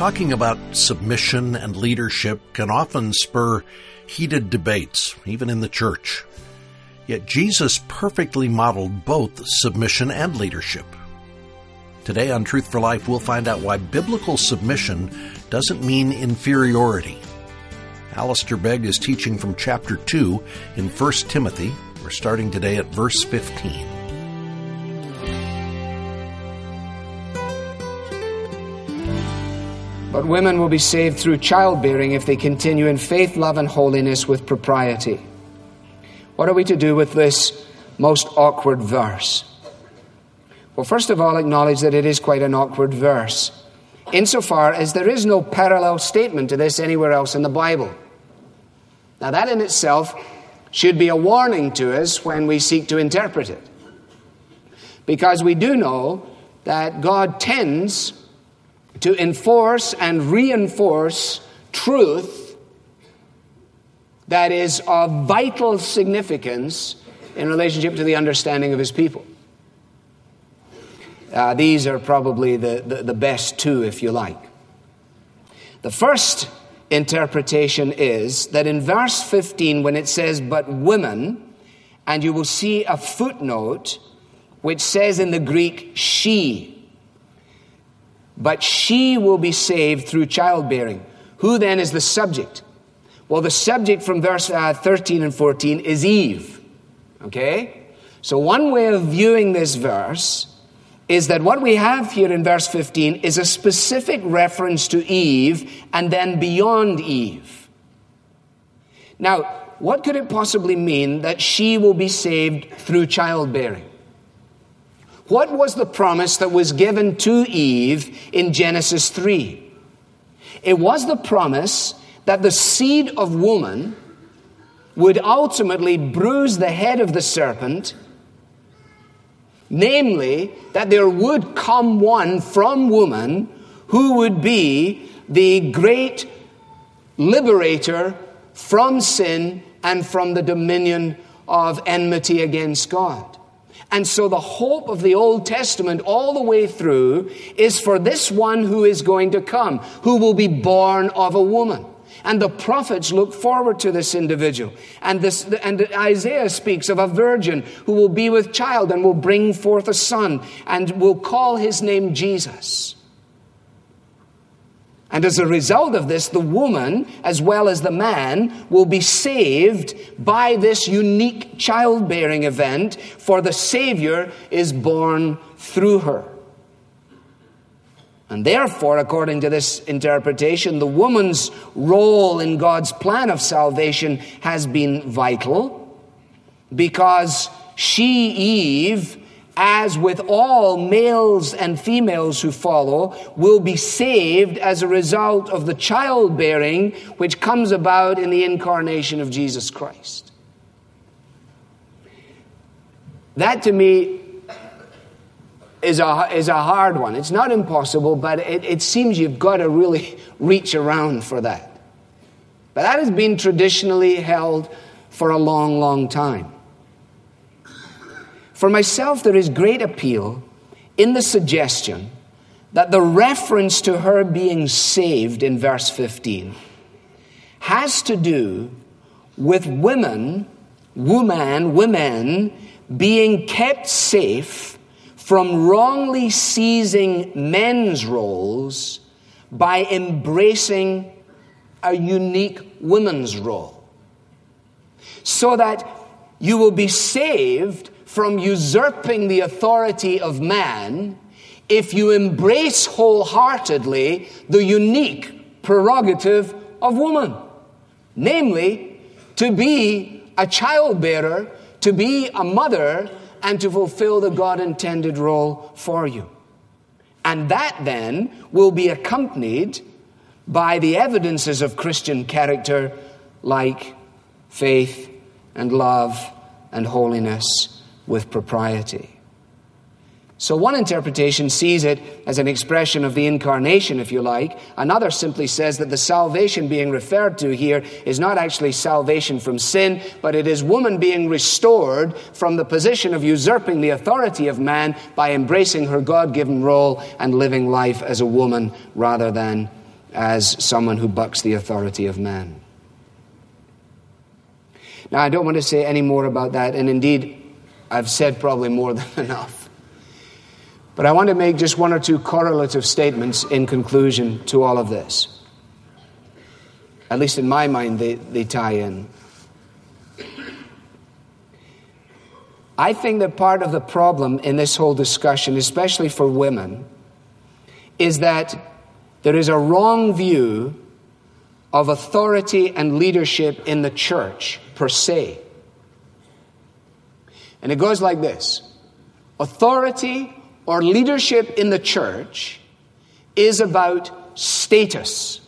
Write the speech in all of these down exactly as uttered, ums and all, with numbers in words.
Talking about submission and leadership can often spur heated debates, even in the church. Yet Jesus perfectly modeled both submission and leadership. Today on Truth for Life, we'll find out why biblical submission doesn't mean inferiority. Alistair Begg is teaching from chapter two in First Timothy. We're starting today at verse fifteen. But women will be saved through childbearing if they continue in faith, love, and holiness with propriety. What are we to do with this most awkward verse? Well, first of all, acknowledge that it is quite an awkward verse, insofar as there is no parallel statement to this anywhere else in the Bible. Now, that in itself should be a warning to us when we seek to interpret it, because we do know that God tends to enforce and reinforce truth that is of vital significance in relationship to the understanding of His people. Uh, these are probably the, the, the best two, if you like. The first interpretation is that in verse fifteen, when it says, but women, and you will see a footnote which says in the Greek, she. But she will be saved through childbearing. Who then is the subject? Well, the subject from verse uh, thirteen and fourteen is Eve. Okay? So one way of viewing this verse is that what we have here in verse fifteen is a specific reference to Eve and then beyond Eve. Now, what could it possibly mean that she will be saved through childbearing? What was the promise that was given to Eve in Genesis three? It was the promise that the seed of woman would ultimately bruise the head of the serpent, namely, that there would come one from woman who would be the great liberator from sin and from the dominion of enmity against God. And so the hope of the Old Testament all the way through is for this one who is going to come, who will be born of a woman. And the prophets look forward to this individual. And this, and Isaiah speaks of a virgin who will be with child and will bring forth a son and will call his name Jesus. And as a result of this, the woman, as well as the man, will be saved by this unique childbearing event, for the Savior is born through her. And therefore, according to this interpretation, the woman's role in God's plan of salvation has been vital, because she, Eve, as with all males and females who follow, will be saved as a result of the childbearing which comes about in the incarnation of Jesus Christ. That to me is a, is a hard one. It's not impossible, but it, it seems you've got to really reach around for that. But that has been traditionally held for a long, long time. For myself, there is great appeal in the suggestion that the reference to her being saved in verse fifteen has to do with women, woman, women being kept safe from wrongly seizing men's roles by embracing a unique woman's role. So that you will be saved from usurping the authority of man if you embrace wholeheartedly the unique prerogative of woman. Namely, to be a childbearer, to be a mother, and to fulfill the God-intended role for you. And that then will be accompanied by the evidences of Christian character like faith and love and holiness with propriety. So one interpretation sees it as an expression of the incarnation, if you like. Another simply says that the salvation being referred to here is not actually salvation from sin, but it is woman being restored from the position of usurping the authority of man by embracing her God-given role and living life as a woman rather than as someone who bucks the authority of man. Now, I don't want to say any more about that, and indeed, I've said probably more than enough. But I want to make just one or two correlative statements in conclusion to all of this. At least in my mind, they, they tie in. I think that part of the problem in this whole discussion, especially for women, is that there is a wrong view of authority and leadership in the church per se. And it goes like this. Authority or leadership in the church is about status.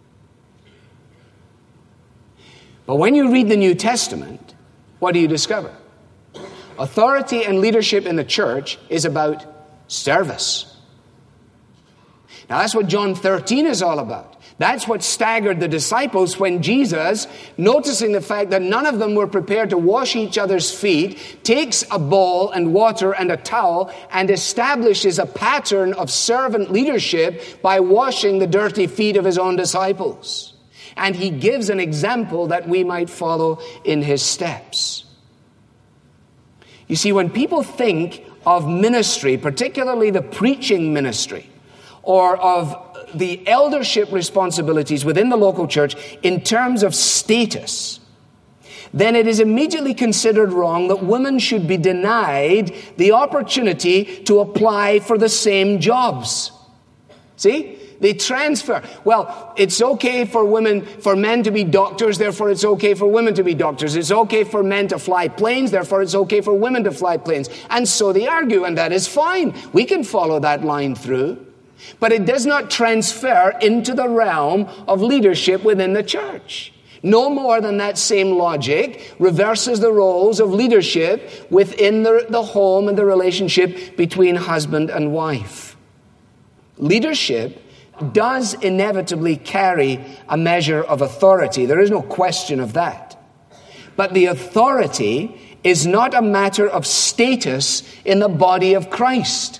But when you read the New Testament, what do you discover? Authority and leadership in the church is about service. Now that's what John thirteen is all about. That's what staggered the disciples when Jesus, noticing the fact that none of them were prepared to wash each other's feet, takes a bowl and water and a towel and establishes a pattern of servant leadership by washing the dirty feet of his own disciples. And he gives an example that we might follow in his steps. You see, when people think of ministry, particularly the preaching ministry, or of the eldership responsibilities within the local church in terms of status, then it is immediately considered wrong that women should be denied the opportunity to apply for the same jobs. See? They transfer. Well, it's okay for women, for men to be doctors, therefore it's okay for women to be doctors. It's okay for men to fly planes, therefore it's okay for women to fly planes. And so they argue, and that is fine. We can follow that line through. But it does not transfer into the realm of leadership within the church. No more than that same logic reverses the roles of leadership within the, the home and the relationship between husband and wife. Leadership does inevitably carry a measure of authority. There is no question of that. But the authority is not a matter of status in the body of Christ.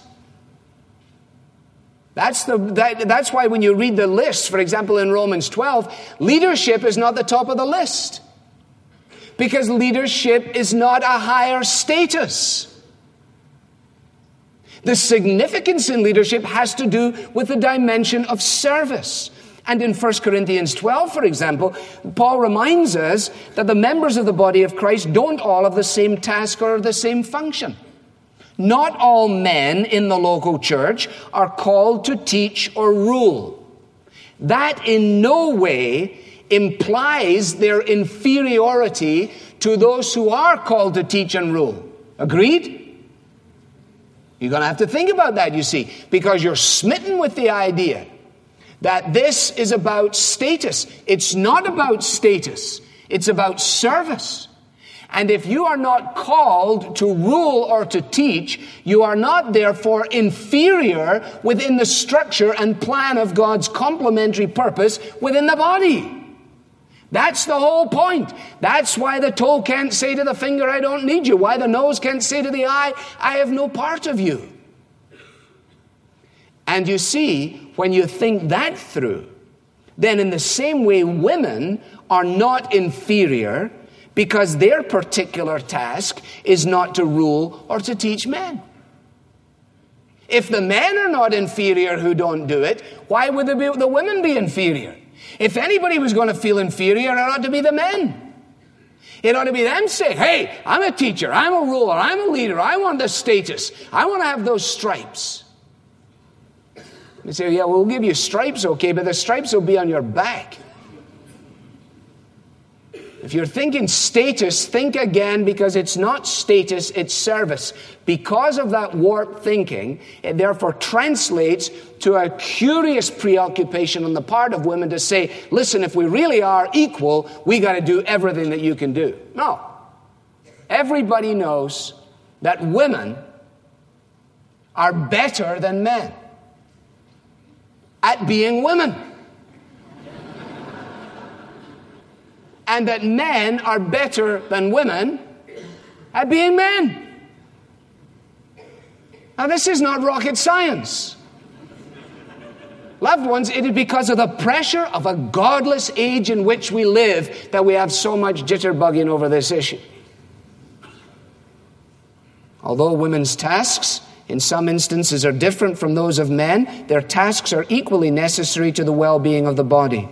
That's the that, that's why when you read the list, for example, in Romans twelve, leadership is not the top of the list. Because leadership is not a higher status. The significance in leadership has to do with the dimension of service. And in First Corinthians twelve, for example, Paul reminds us that the members of the body of Christ don't all have the same task or the same function. Not all men in the local church are called to teach or rule. That in no way implies their inferiority to those who are called to teach and rule. Agreed? You're going to have to think about that, you see, because you're smitten with the idea that this is about status. It's not about status. It's about service. And if you are not called to rule or to teach, you are not therefore inferior within the structure and plan of God's complementary purpose within the body. That's the whole point. That's why the toe can't say to the finger, I don't need you. Why the nose can't say to the eye, I have no part of you. And you see, when you think that through, then in the same way women are not inferior because their particular task is not to rule or to teach men. If the men are not inferior who don't do it, why would the, the women be inferior? If anybody was going to feel inferior, it ought to be the men. It ought to be them saying, hey, I'm a teacher, I'm a ruler, I'm a leader, I want the status, I want to have those stripes. They say, yeah, we'll give you stripes, okay, but the stripes will be on your back. If you're thinking status, think again, because it's not status, it's service. Because of that warped thinking, it therefore translates to a curious preoccupation on the part of women to say, listen, if we really are equal, we got to do everything that you can do. No. Everybody knows that women are better than men at being women. And that men are better than women at being men. Now, this is not rocket science. Loved ones, it is because of the pressure of a godless age in which we live that we have so much jitterbugging over this issue. Although women's tasks in some instances are different from those of men, their tasks are equally necessary to the well-being of the body.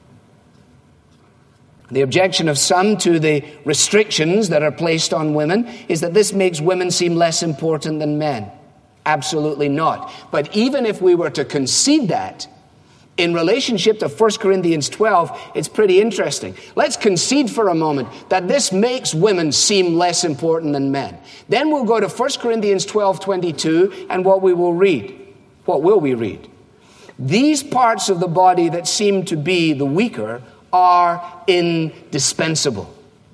The objection of some to the restrictions that are placed on women is that this makes women seem less important than men. Absolutely not. But even if we were to concede that, in relationship to First Corinthians twelve, it's pretty interesting. Let's concede for a moment that this makes women seem less important than men. Then we'll go to First Corinthians twelve twenty-two, and what we will read. What will we read? These parts of the body that seem to be the weaker are indispensable.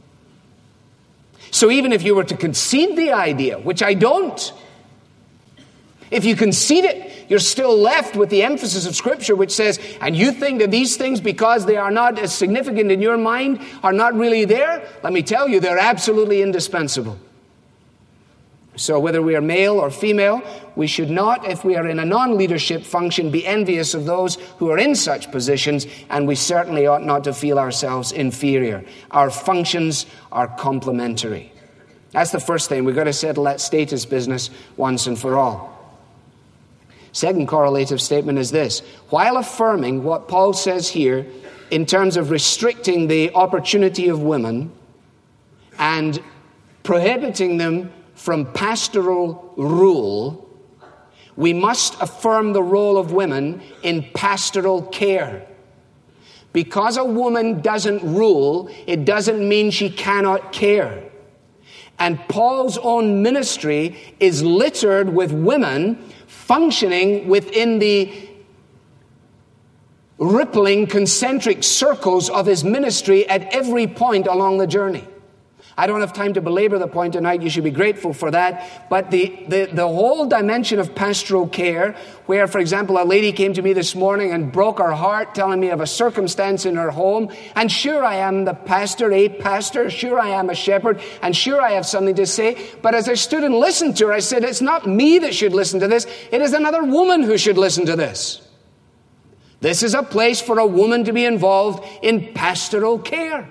So even if you were to concede the idea, which I don't, if you concede it, you're still left with the emphasis of Scripture, which says, and you think that these things, because they are not as significant in your mind, are not really there. Let me tell you, they're absolutely indispensable. So whether we are male or female, we should not, if we are in a non-leadership function, be envious of those who are in such positions, and we certainly ought not to feel ourselves inferior. Our functions are complementary. That's the first thing. We've got to settle that status business once and for all. Second correlative statement is this. While affirming what Paul says here in terms of restricting the opportunity of women and prohibiting them from pastoral rule, we must affirm the role of women in pastoral care. Because a woman doesn't rule, it doesn't mean she cannot care. And Paul's own ministry is littered with women functioning within the rippling concentric circles of his ministry at every point along the journey. I don't have time to belabor the point tonight. You should be grateful for that. But the, the, the whole dimension of pastoral care, where, for example, a lady came to me this morning and broke her heart telling me of a circumstance in her home. And sure, I am the pastor, a pastor. Sure, I am a shepherd. And sure, I have something to say. But as I stood and listened to her, I said, it's not me that should listen to this. It is another woman who should listen to this. This is a place for a woman to be involved in pastoral care.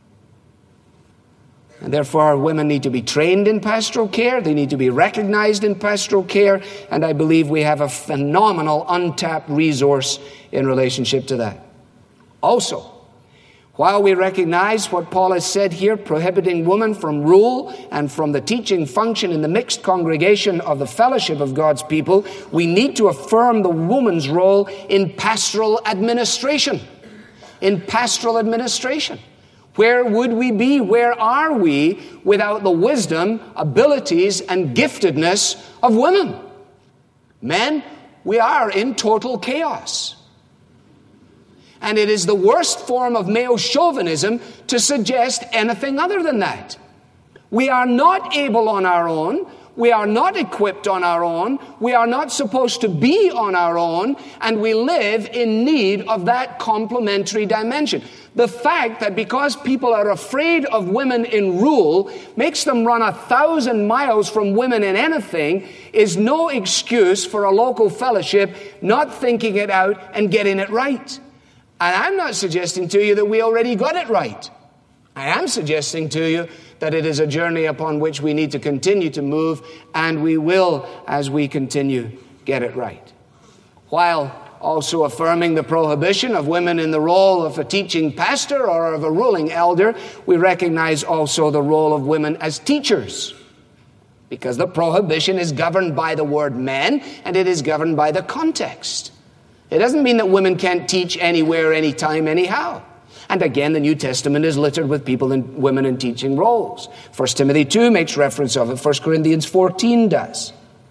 And therefore, women need to be trained in pastoral care. They need to be recognized in pastoral care. And I believe we have a phenomenal untapped resource in relationship to that. Also, while we recognize what Paul has said here, prohibiting women from rule and from the teaching function in the mixed congregation of the fellowship of God's people, we need to affirm the woman's role in pastoral administration. In pastoral administration. Where would we be? Where are we without the wisdom, abilities, and giftedness of women? Men, we are in total chaos. And it is the worst form of male chauvinism to suggest anything other than that. We are not able on our own. We are not equipped on our own. We are not supposed to be on our own. And we live in need of that complementary dimension. The fact that because people are afraid of women in rule makes them run a thousand miles from women in anything is no excuse for a local fellowship not thinking it out and getting it right. And I'm not suggesting to you that we already got it right. I am suggesting to you that it is a journey upon which we need to continue to move, and we will, as we continue, get it right. While also affirming the prohibition of women in the role of a teaching pastor or of a ruling elder, we recognize also the role of women as teachers. Because the prohibition is governed by the word men, and it is governed by the context. It doesn't mean that women can't teach anywhere, anytime, anyhow. And again, the New Testament is littered with people and women in teaching roles. First Timothy two makes reference of it. First Corinthians fourteen does.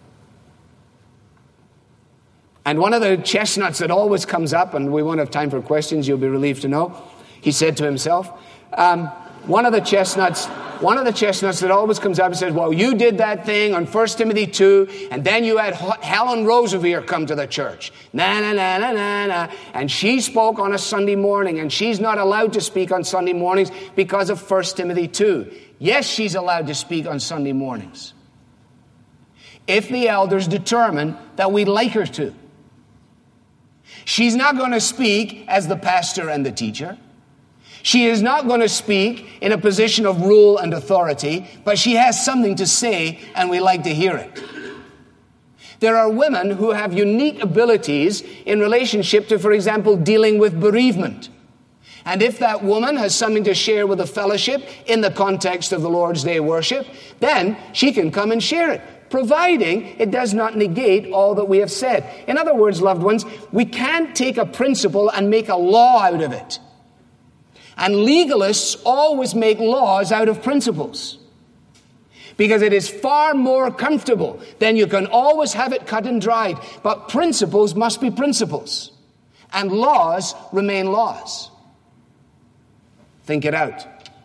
And one of the chestnuts that always comes up, and we won't have time for questions, you'll be relieved to know, he said to himself, um, one of the chestnuts, one of the chestnuts that always comes up and says, well, you did that thing on First Timothy two, and then you had Helen Roseveare come to the church. Na, na, na, na, na, na. And she spoke on a Sunday morning, and she's not allowed to speak on Sunday mornings because of First Timothy two. Yes, she's allowed to speak on Sunday mornings, if the elders determine that we'd like her to. She's not going to speak as the pastor and the teacher. She is not going to speak in a position of rule and authority, but she has something to say, and we like to hear it. There are women who have unique abilities in relationship to, for example, dealing with bereavement. And if that woman has something to share with the fellowship in the context of the Lord's Day worship, then she can come and share it, providing it does not negate all that we have said. In other words, loved ones, we can't take a principle and make a law out of it. And legalists always make laws out of principles, because it is far more comfortable. Then you can always have it cut and dried. But principles must be principles, and laws remain laws. Think it out.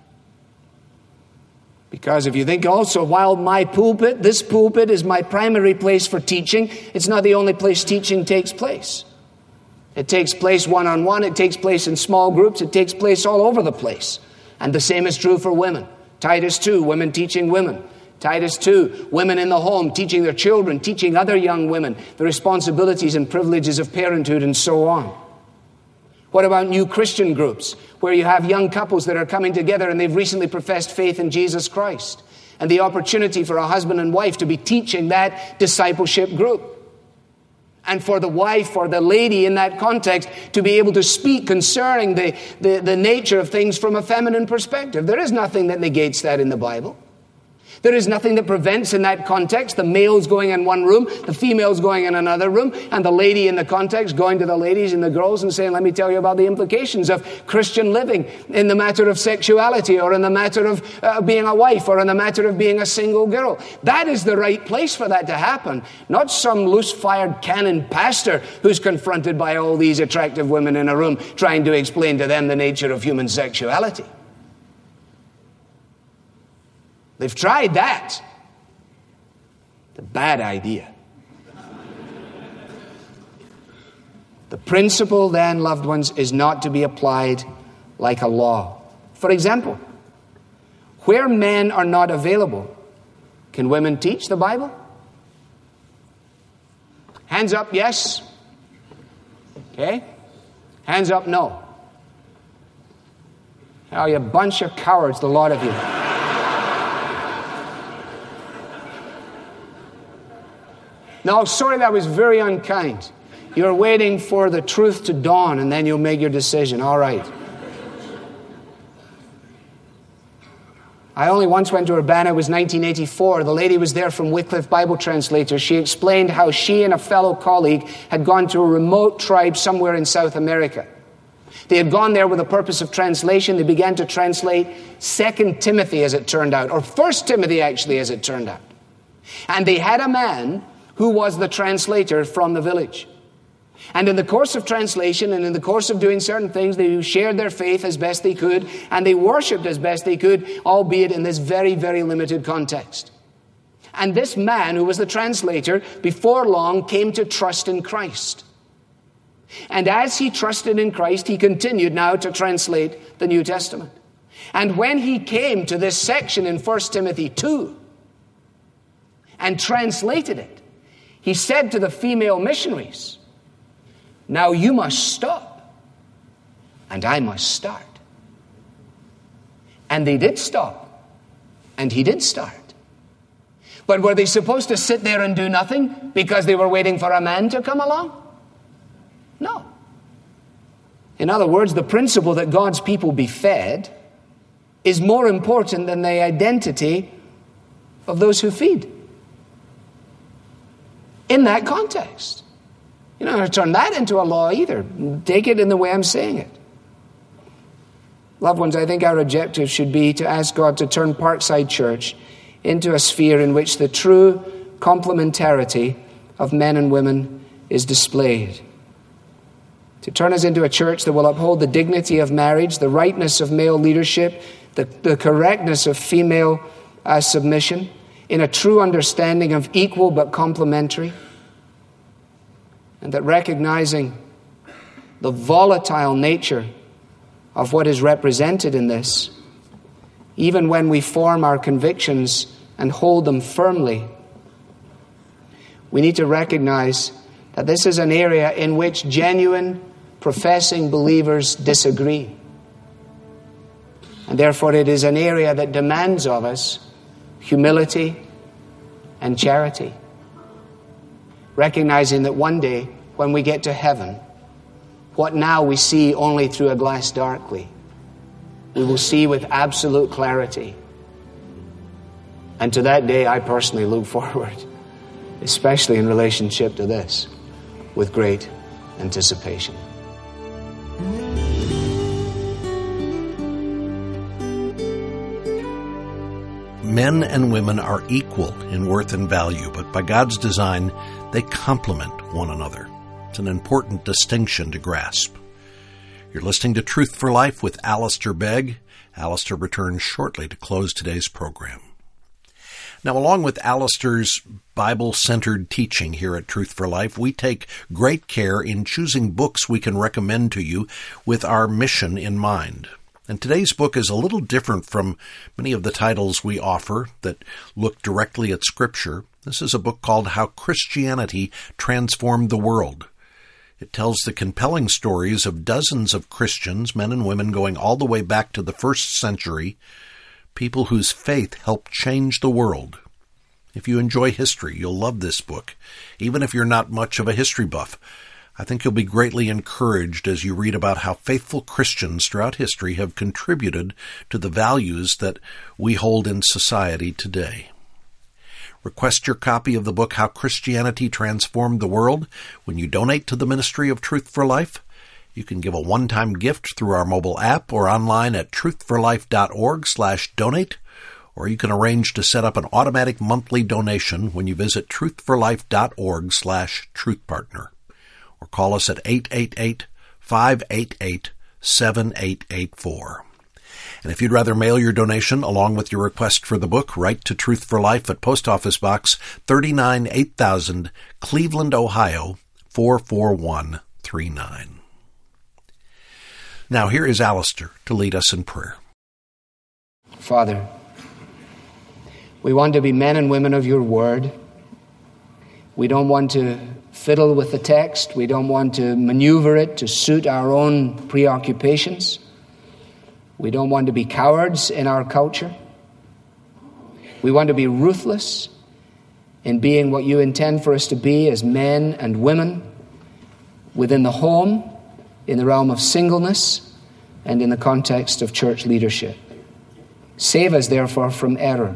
Because if you think also, while my pulpit, this pulpit is my primary place for teaching, it's not the only place teaching takes place. It takes place one-on-one, it takes place in small groups, it takes place all over the place. And the same is true for women. Titus two, women teaching women. Titus two, women in the home teaching their children, teaching other young women the responsibilities and privileges of parenthood, and so on. What about new Christian groups, where you have young couples that are coming together and they've recently professed faith in Jesus Christ, and the opportunity for a husband and wife to be teaching that discipleship group, and for the wife or the lady in that context to be able to speak concerning the, the, the nature of things from a feminine perspective. There is nothing that negates that in the Bible. There is nothing that prevents in that context the males going in one room, the females going in another room, and the lady in the context going to the ladies and the girls and saying, let me tell you about the implications of Christian living in the matter of sexuality, or in the matter of uh, being a wife, or in the matter of being a single girl. That is the right place for that to happen, not some loose-fired cannon pastor who's confronted by all these attractive women in a room trying to explain to them the nature of human sexuality. They've tried that. It's a bad idea. The principle then, loved ones, is not to be applied like a law. For example, where men are not available, can women teach the Bible? Hands up, yes. Okay. Hands up, no. Oh, you bunch of cowards, the lot of you. No, sorry, that was very unkind. You're waiting for the truth to dawn, and then you'll make your decision. All right. I only once went to Urbana. It was nineteen eighty-four. The lady was there from Wycliffe Bible Translators. She explained how she and a fellow colleague had gone to a remote tribe somewhere in South America. They had gone there with the purpose of translation. They began to translate Second Timothy, as it turned out, or First Timothy, actually, as it turned out. And they had a man who was the translator from the village. And in the course of translation and in the course of doing certain things, they shared their faith as best they could, and they worshipped as best they could, albeit in this very, very limited context. And this man who was the translator, before long, came to trust in Christ. And as he trusted in Christ, he continued now to translate the New Testament. And when he came to this section in First Timothy two and translated it, he said to the female missionaries, now you must stop, and I must start. And they did stop, and he did start. But were they supposed to sit there and do nothing because they were waiting for a man to come along? No. In other words, the principle that God's people be fed is more important than the identity of those who feed. In that context. You don't have to turn that into a law either. Take it in the way I'm saying it. Loved ones, I think our objective should be to ask God to turn Parkside Church into a sphere in which the true complementarity of men and women is displayed. To turn us into a church that will uphold the dignity of marriage, the rightness of male leadership, the, the correctness of female uh, submission, in a true understanding of equal but complementary, and that recognizing the volatile nature of what is represented in this, even when we form our convictions and hold them firmly, we need to recognize that this is an area in which genuine, professing believers disagree. And therefore it is an area that demands of us humility and charity. Recognizing that one day, when we get to heaven, what now we see only through a glass darkly, we will see with absolute clarity. And to that day, I personally look forward, especially in relationship to this, with great anticipation. Men and women are equal in worth and value, but by God's design, they complement one another. It's an important distinction to grasp. You're listening to Truth for Life with Alistair Begg. Alistair returns shortly to close today's program. Now, along with Alistair's Bible-centered teaching here at Truth for Life, we take great care in choosing books we can recommend to you with our mission in mind. And today's book is a little different from many of the titles we offer that look directly at Scripture. This is a book called How Christianity Transformed the World. It tells the compelling stories of dozens of Christians, men and women, going all the way back to the first century, people whose faith helped change the world. If you enjoy history, you'll love this book, even if you're not much of a history buff. I think you'll be greatly encouraged as you read about how faithful Christians throughout history have contributed to the values that we hold in society today. Request your copy of the book, How Christianity Transformed the World, when you donate to the Ministry of Truth for Life. You can give a one-time gift through our mobile app or online at truthforlife.org slash donate, or you can arrange to set up an automatic monthly donation when you visit truthforlife.org slash truthpartner, or call us at eight eight eight, five eight eight, seven eight eight four. And if you'd rather mail your donation along with your request for the book, write to Truth for Life at Post Office Box thirty-nine eight thousand, Cleveland, Ohio, four four one three nine. Now here is Alistair to lead us in prayer. Father, we want to be men and women of your word. We don't want to fiddle with the text. We don't want to maneuver it to suit our own preoccupations. We don't want to be cowards in our culture. We want to be ruthless in being what you intend for us to be as men and women within the home, in the realm of singleness, and in the context of church leadership. Save us, therefore, from error.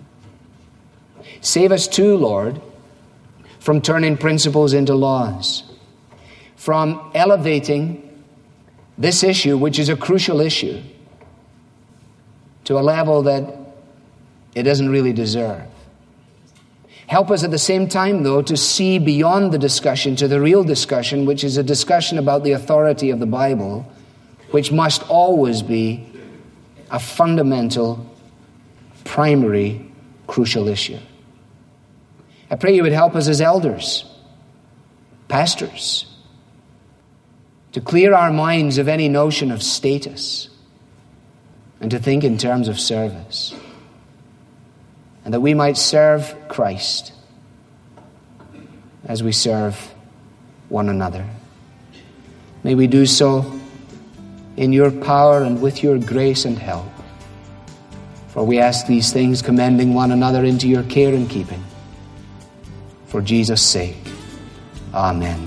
Save us too, Lord, from turning principles into laws, from elevating this issue, which is a crucial issue, to a level that it doesn't really deserve. Help us at the same time, though, to see beyond the discussion to the real discussion, which is a discussion about the authority of the Bible, which must always be a fundamental, primary, crucial issue. I pray you would help us as elders, pastors, to clear our minds of any notion of status and to think in terms of service, and that we might serve Christ as we serve one another. May we do so in your power and with your grace and help. For we ask these things, commending one another into your care and keeping. For Jesus' sake. Amen.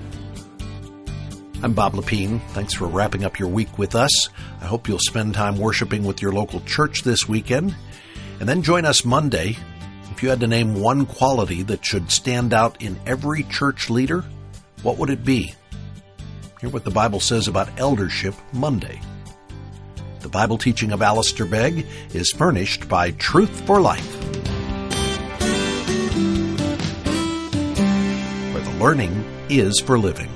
I'm Bob Lepine. Thanks for wrapping up your week with us. I hope you'll spend time worshiping with your local church this weekend. And then join us Monday. If you had to name one quality that should stand out in every church leader, what would it be? Hear what the Bible says about eldership Monday. The Bible teaching of Alistair Begg is furnished by Truth for Life, where the learning is for living.